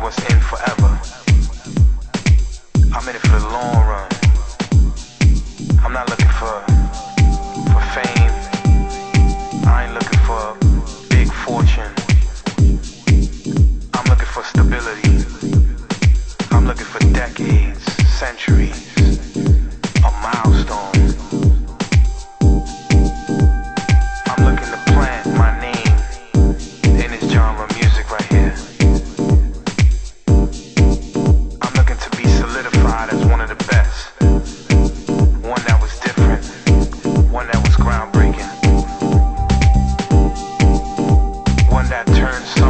what's in forever. I'm in it for the long run. I'm not looking for fame. I ain't looking for a big fortune. I'm looking for stability. I'm looking for decades, centuries, a milestone. I'm looking to plant my name in this genre of music right here. I'm looking to be solidified as one of the best. One that was different. One that was groundbreaking. One that turns